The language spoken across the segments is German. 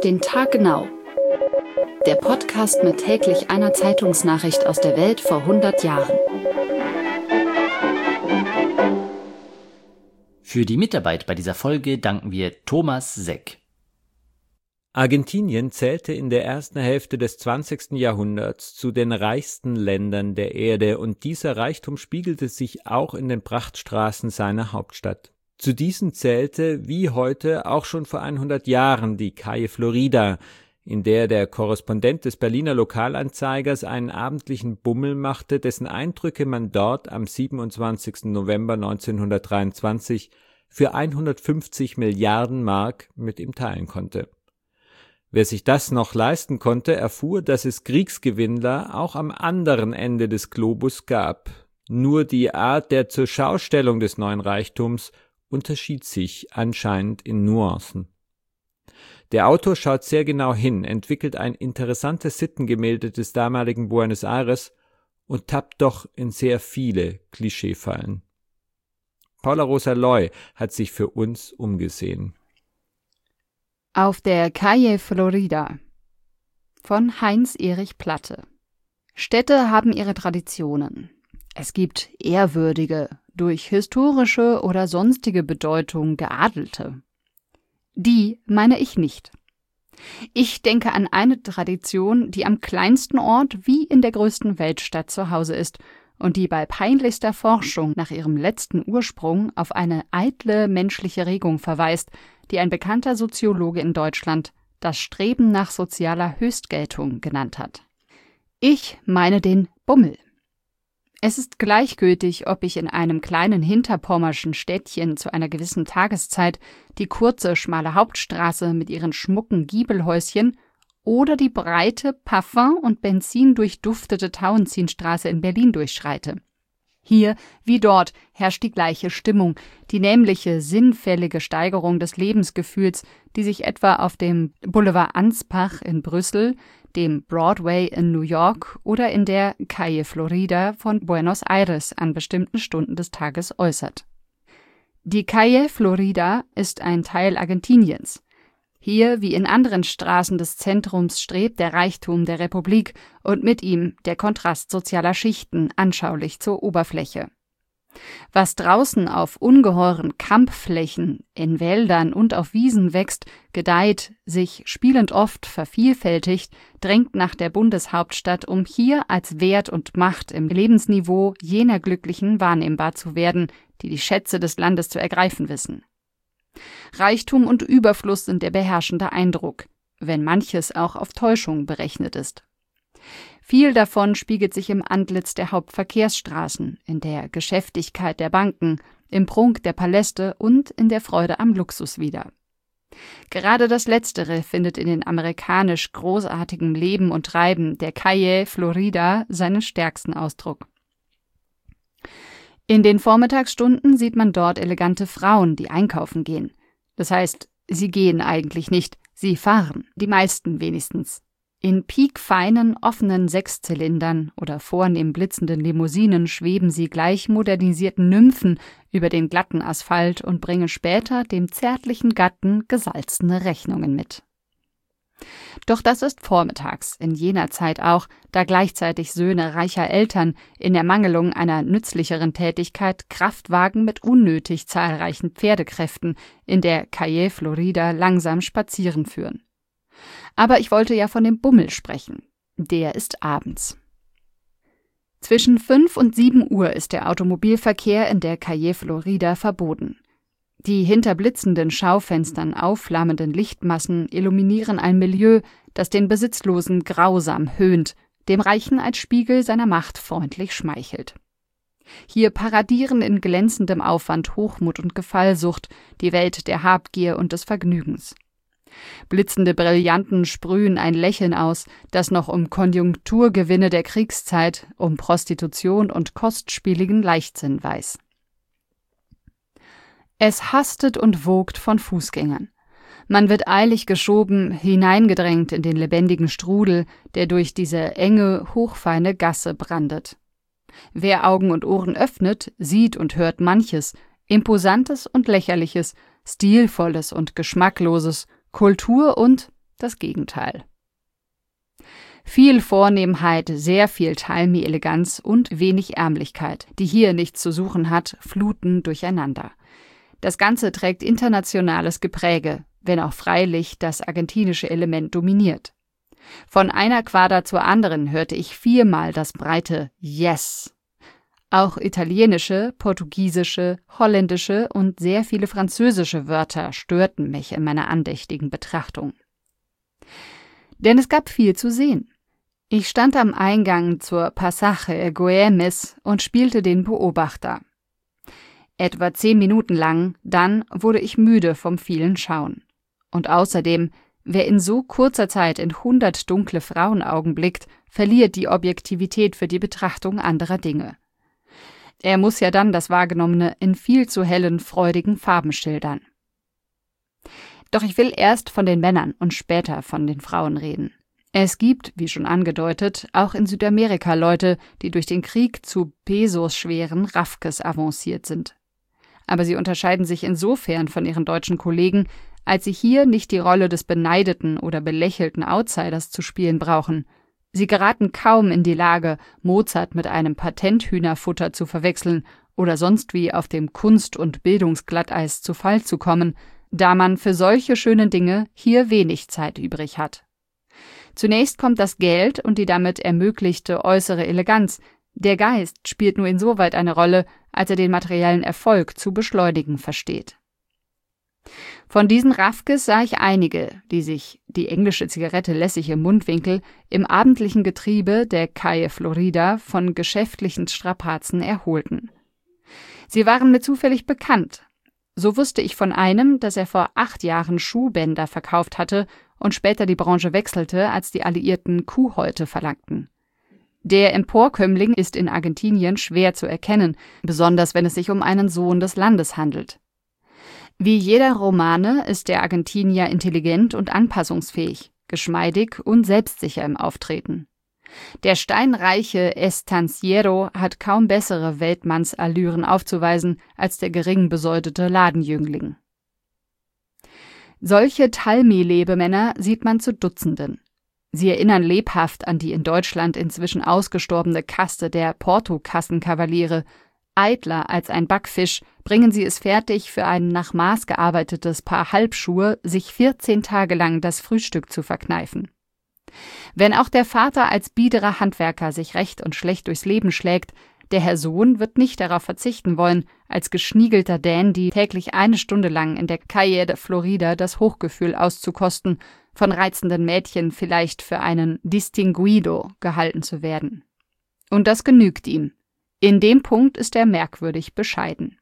Auf den Tag genau. Der Podcast mit täglich einer Zeitungsnachricht aus der Welt vor 100 Jahren. Für die Mitarbeit bei dieser Folge danken wir Thomas Seck. Argentinien zählte in der ersten Hälfte des 20. Jahrhunderts zu den reichsten Ländern der Erde und dieser Reichtum spiegelte sich auch in den Prachtstraßen seiner Hauptstadt. Zu diesen zählte, wie heute, auch schon vor 100 Jahren die Calle Florida, in der der Korrespondent des Berliner Lokalanzeigers einen abendlichen Bummel machte, dessen Eindrücke man dort am 27. November 1923 für 150 Milliarden Mark mit ihm teilen konnte. Wer sich das noch leisten konnte, erfuhr, dass es Kriegsgewinnler auch am anderen Ende des Globus gab. Nur die Art der Zurschaustellung des neuen Reichtums unterschied sich anscheinend in Nuancen. Der Autor schaut sehr genau hin, entwickelt ein interessantes Sittengemälde des damaligen Buenos Aires und tappt doch in sehr viele Klischeefallen. Paula Rosa Loy hat sich für uns umgesehen. Auf der Calle Florida von Heinz-Erich Platte. Städte haben ihre Traditionen. Es gibt ehrwürdige, durch historische oder sonstige Bedeutung geadelte. Die meine ich nicht. Ich denke an eine Tradition, die am kleinsten Ort wie in der größten Weltstadt zu Hause ist und die bei peinlichster Forschung nach ihrem letzten Ursprung auf eine eitle menschliche Regung verweist, die ein bekannter Soziologe in Deutschland das Streben nach sozialer Höchstgeltung genannt hat. Ich meine den Bummel. Es ist gleichgültig, ob ich in einem kleinen hinterpommerschen Städtchen zu einer gewissen Tageszeit die kurze, schmale Hauptstraße mit ihren schmucken Giebelhäuschen oder die breite, Parfum- und Benzin durchduftete Tauentzienstraße in Berlin durchschreite. Hier wie dort herrscht die gleiche Stimmung, die nämliche, sinnfällige Steigerung des Lebensgefühls, die sich etwa auf dem Boulevard Anspach in Brüssel, dem Broadway in New York oder in der Calle Florida von Buenos Aires an bestimmten Stunden des Tages äußert. Die Calle Florida ist ein Teil Argentiniens. Hier wie in anderen Straßen des Zentrums strebt der Reichtum der Republik und mit ihm der Kontrast sozialer Schichten anschaulich zur Oberfläche. Was draußen auf ungeheuren Kampfflächen, in Wäldern und auf Wiesen wächst, gedeiht, sich spielend oft vervielfältigt, drängt nach der Bundeshauptstadt, um hier als Wert und Macht im Lebensniveau jener Glücklichen wahrnehmbar zu werden, die die Schätze des Landes zu ergreifen wissen. Reichtum und Überfluss sind der beherrschende Eindruck, wenn manches auch auf Täuschung berechnet ist. Viel davon spiegelt sich im Antlitz der Hauptverkehrsstraßen, in der Geschäftigkeit der Banken, im Prunk der Paläste und in der Freude am Luxus wider. Gerade das Letztere findet in den amerikanisch großartigen Leben und Treiben der Calle Florida seinen stärksten Ausdruck. In den Vormittagsstunden sieht man dort elegante Frauen, die einkaufen gehen. Das heißt, sie gehen eigentlich nicht, sie fahren, die meisten wenigstens. In piekfeinen, offenen Sechszylindern oder vornehm blitzenden Limousinen schweben sie gleich modernisierten Nymphen über den glatten Asphalt und bringen später dem zärtlichen Gatten gesalzene Rechnungen mit. Doch das ist vormittags, in jener Zeit auch, da gleichzeitig Söhne reicher Eltern in Ermangelung einer nützlicheren Tätigkeit Kraftwagen mit unnötig zahlreichen Pferdekräften in der Calle Florida langsam spazieren führen. Aber ich wollte ja von dem Bummel sprechen. Der ist abends. Zwischen 5 und 7 Uhr ist der Automobilverkehr in der Calle Florida verboten. Die hinter blitzenden Schaufenstern aufflammenden Lichtmassen illuminieren ein Milieu, das den Besitzlosen grausam höhnt, dem Reichen als Spiegel seiner Macht freundlich schmeichelt. Hier paradieren in glänzendem Aufwand Hochmut und Gefallsucht, die Welt der Habgier und des Vergnügens. Blitzende Brillanten sprühen ein Lächeln aus, das noch um Konjunkturgewinne der Kriegszeit, um Prostitution und kostspieligen Leichtsinn weiß. Es hastet und wogt von Fußgängern. Man wird eilig geschoben, hineingedrängt in den lebendigen Strudel, der durch diese enge, hochfeine Gasse brandet. Wer Augen und Ohren öffnet, sieht und hört manches, Imposantes und Lächerliches, Stilvolles und Geschmackloses, Kultur und, das Gegenteil. Viel Vornehmheit, sehr viel Talmi-Eleganz und wenig Ärmlichkeit, die hier nichts zu suchen hat, fluten durcheinander. Das Ganze trägt internationales Gepräge, wenn auch freilich das argentinische Element dominiert. Von einer Quadra zur anderen hörte ich 4-mal das breite Yes. Auch italienische, portugiesische, holländische und sehr viele französische Wörter störten mich in meiner andächtigen Betrachtung. Denn es gab viel zu sehen. Ich stand am Eingang zur Pasaje Güemes und spielte den Beobachter. Etwa 10 Minuten lang, dann wurde ich müde vom vielen Schauen. Und außerdem, wer in so kurzer Zeit in 100 dunkle Frauenaugen blickt, verliert die Objektivität für die Betrachtung anderer Dinge. Er muss ja dann das Wahrgenommene in viel zu hellen, freudigen Farben schildern. Doch ich will erst von den Männern und später von den Frauen reden. Es gibt, wie schon angedeutet, auch in Südamerika Leute, die durch den Krieg zu Pesos-schweren Rafkes avanciert sind. Aber sie unterscheiden sich insofern von ihren deutschen Kollegen, als sie hier nicht die Rolle des beneideten oder belächelten Outsiders zu spielen brauchen. Sie geraten kaum in die Lage, Mozart mit einem Patenthühnerfutter zu verwechseln oder sonst wie auf dem Kunst- und Bildungsglatteis zu Fall zu kommen, da man für solche schönen Dinge hier wenig Zeit übrig hat. Zunächst kommt das Geld und die damit ermöglichte äußere Eleganz. Der Geist spielt nur insoweit eine Rolle, als er den materiellen Erfolg zu beschleunigen versteht. Von diesen Rafkes sah ich einige, die sich, die englische Zigarette lässig im Mundwinkel, im abendlichen Getriebe der Calle Florida von geschäftlichen Strapazen erholten. Sie waren mir zufällig bekannt. So wusste ich von einem, dass er vor 8 Jahren Schuhbänder verkauft hatte und später die Branche wechselte, als die Alliierten Kuhhäute verlangten. Der Emporkömmling ist in Argentinien schwer zu erkennen, besonders wenn es sich um einen Sohn des Landes handelt. Wie jeder Romane ist der Argentinier intelligent und anpassungsfähig, geschmeidig und selbstsicher im Auftreten. Der steinreiche Estanciero hat kaum bessere Weltmannsallüren aufzuweisen als der gering besoldete Ladenjüngling. Solche Talmi-Lebemänner sieht man zu Dutzenden. Sie erinnern lebhaft an die in Deutschland inzwischen ausgestorbene Kaste der Portokassenkavaliere. Eitler als ein Backfisch bringen sie es fertig, für ein nach Maß gearbeitetes Paar Halbschuhe sich 14 Tage lang das Frühstück zu verkneifen. Wenn auch der Vater als biederer Handwerker sich recht und schlecht durchs Leben schlägt, der Herr Sohn wird nicht darauf verzichten wollen, als geschniegelter Dandy täglich 1 Stunde lang in der Calle de Florida das Hochgefühl auszukosten, von reizenden Mädchen vielleicht für einen Distinguido gehalten zu werden. Und das genügt ihm. In dem Punkt ist er merkwürdig bescheiden.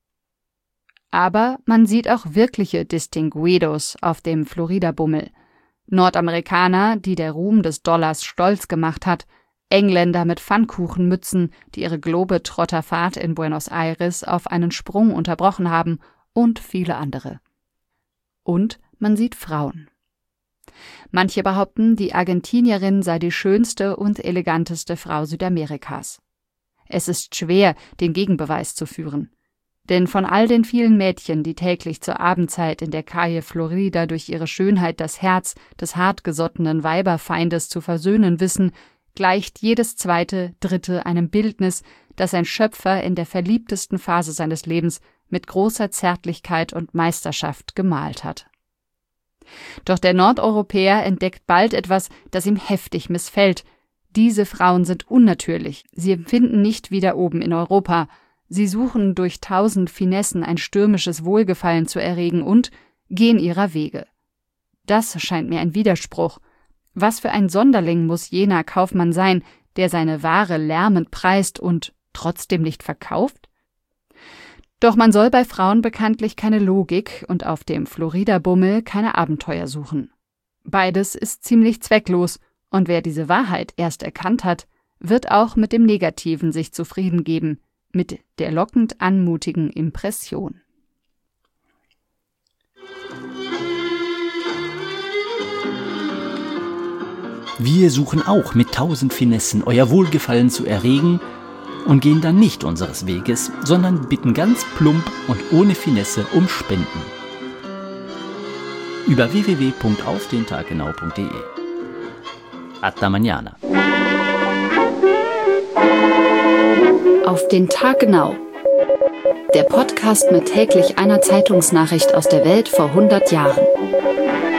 Aber man sieht auch wirkliche Distinguidos auf dem Florida-Bummel. Nordamerikaner, die der Ruhm des Dollars stolz gemacht hat, Engländer mit Pfannkuchenmützen, die ihre Globetrotterfahrt in Buenos Aires auf einen Sprung unterbrochen haben, und viele andere. Und man sieht Frauen. Manche behaupten, die Argentinierin sei die schönste und eleganteste Frau Südamerikas. Es ist schwer, den Gegenbeweis zu führen. Denn von all den vielen Mädchen, die täglich zur Abendzeit in der Calle Florida durch ihre Schönheit das Herz des hartgesottenen Weiberfeindes zu versöhnen wissen, gleicht jedes zweite, dritte einem Bildnis, das ein Schöpfer in der verliebtesten Phase seines Lebens mit großer Zärtlichkeit und Meisterschaft gemalt hat. Doch der Nordeuropäer entdeckt bald etwas, das ihm heftig missfällt. Diese Frauen sind unnatürlich, sie empfinden nicht wie da oben in Europa. Sie suchen durch 1000 Finessen ein stürmisches Wohlgefallen zu erregen und gehen ihrer Wege. Das scheint mir ein Widerspruch. Was für ein Sonderling muss jener Kaufmann sein, der seine Ware lärmend preist und trotzdem nicht verkauft? Doch man soll bei Frauen bekanntlich keine Logik und auf dem Florida-Bummel keine Abenteuer suchen. Beides ist ziemlich zwecklos, und wer diese Wahrheit erst erkannt hat, wird auch mit dem Negativen sich zufrieden geben, mit der lockend anmutigen Impression. Wir suchen auch mit 1000 Finessen euer Wohlgefallen zu erregen und gehen dann nicht unseres Weges, sondern bitten ganz plump und ohne Finesse um Spenden. über www.aufdentaggenau.de. Hasta mañana. Auf den Tag genau. Der Podcast mit täglich einer Zeitungsnachricht aus der Welt vor 100 Jahren.